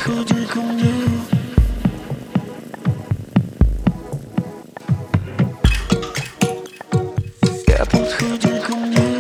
подходи ко мне. Подходи ко мне.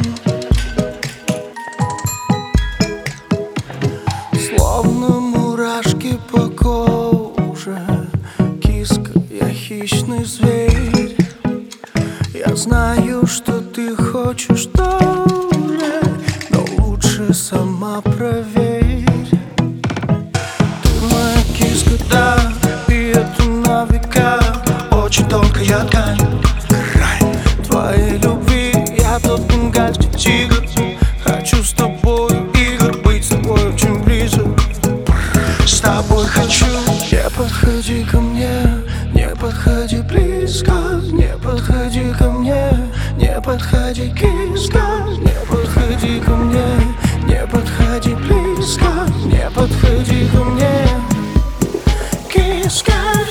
Словно мурашки по коже, киска, я хищный зверь. Я знаю, что ты хочешь тоже, но лучше сама проверь. Ты моя киска, да, и это на века. Очень тонкая ткань твоей любви. Я тот бенгальский тигр. Хочу с тобой игр, быть с тобой очень близок. С тобой хочу. Не подходи ко мне, не подходи близко. Не подходи ко мне, не подходи, киска. Не подходи ко мне, не подходи близко. Не подходи ко мне, киска.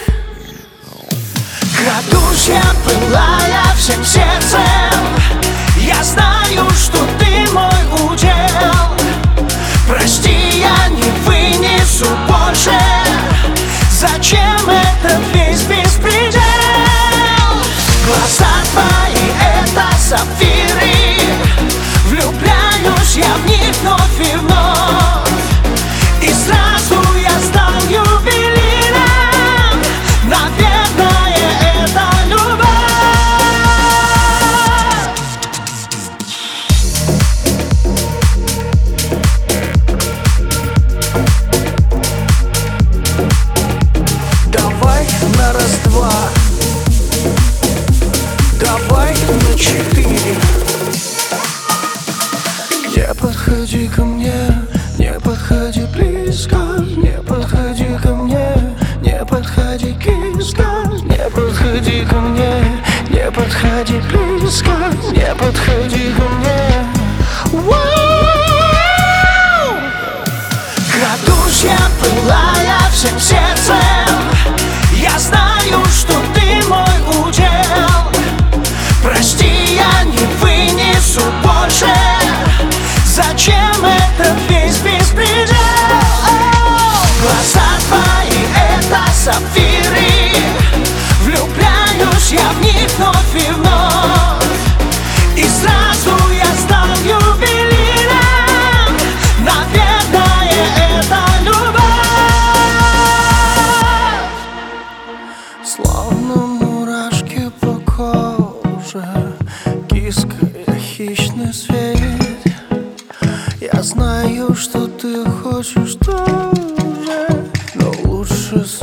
Крадусь я, пылая всем сердцем. Я знаю, что ты мой удел. Прости, я не вынесу больше. Зачем это весь беспредел? Глаза твои — это сапфиры. Влюбляюсь я в них вновь и вновь. И сразу я стал ювелиром. Наверное, это любовь. Давай на раз-два, давай на 4. Не подходи ко мне, не подходи близко. Не подходи ко мне, не подходи, киска. Не подходи ко мне, не подходи близко. Не подходи ко мне. Крадусь я, пылая всем сердцем. Я знаю, что ты мой удел. Прости, я не вынесу больше. Зачем это весь беспредел? Глаза твои — это сапфиры. Влюбляюсь я в них вновь и вновь. И сразу я стал ювелиром. Наверное, это любовь. Словно мурашки по коже, киска, я хищный зверь. Я знаю, что ты хочешь тоже, но лучше